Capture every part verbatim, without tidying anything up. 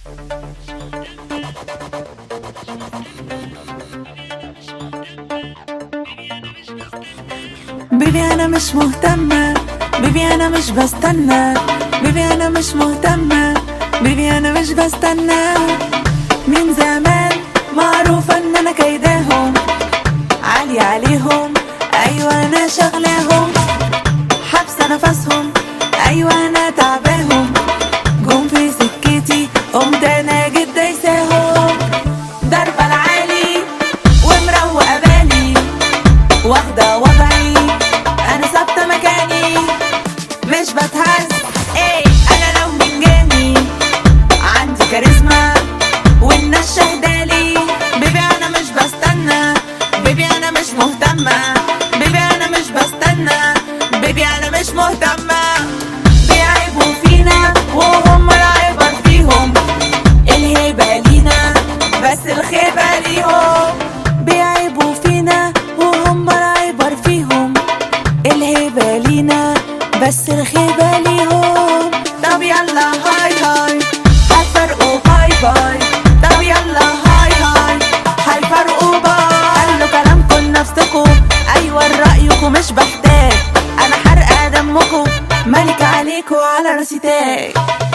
بيبي انا مش مهتمة، بيبي انا مش بستنى، بيبي انا مش مهتمة، بيبي انا مش بستنى. من زمان معروفة ان انا كيداهم، عالية عليهم، ايوه انا شغلاهم، حابسة نفسهم، ايوه انا تعباهم، جم في سكتي قمت انا جيت دايساهم. ضربة العالي ومروقة بالي، واخدة وضعي انا ثابتة مكاني، مش بتهز ايه انا لو من جاني، عندي كاريزما والناس شهدالي. بيبي انا مش بستنى، بيبي انا مش مهتمة، بيبي انا مش بستنى، بيبي انا مش مهتمة. بيعيبوا فينا وهم العبر فيهم، الهيبة لينا بس الخيبة ليهم. بيعيبوا فينا وهم العبر فيهم، الهيبة لينا بس الخيبة ليهم. طب يلا هاي هاي هتفرقوا باي باي، طب يلا هاي هاي هيفرقوا باي. قالوا كلامكم لنفسكم، ايوه رأيكم مش بحتاج، انا حرقة دمكم ملك عليكم على راسي تاج.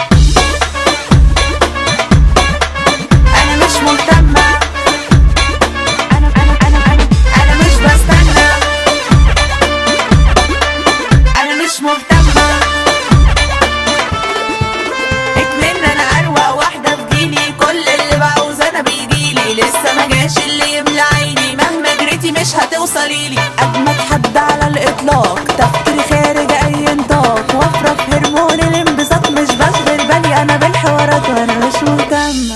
انا مش مهتمة، انا انا انا انا انا مش بستنى، انا مش مهتمة. اكمن انا اروق واحدة في جيلي، كل اللي بعوز انا بيجيلي، لسه ما جاش اللي يملى عيني، مهما جريتي مش هتوصليلي. اجمد حد على الاطلاق، تفكيري خارج اي نطاق، وافرة في هرمون الانبساط، مش بشغل بالي انا بالحوارات وانا مش مهتمة.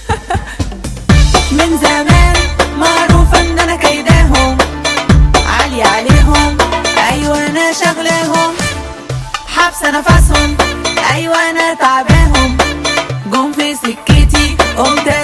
من زمان معروفة ان انا كيداهم، عالية عليهم، ايوه انا شغلاهم، حابسة نفسهم، ايوه انا تعباهم، جم في سكتي قمت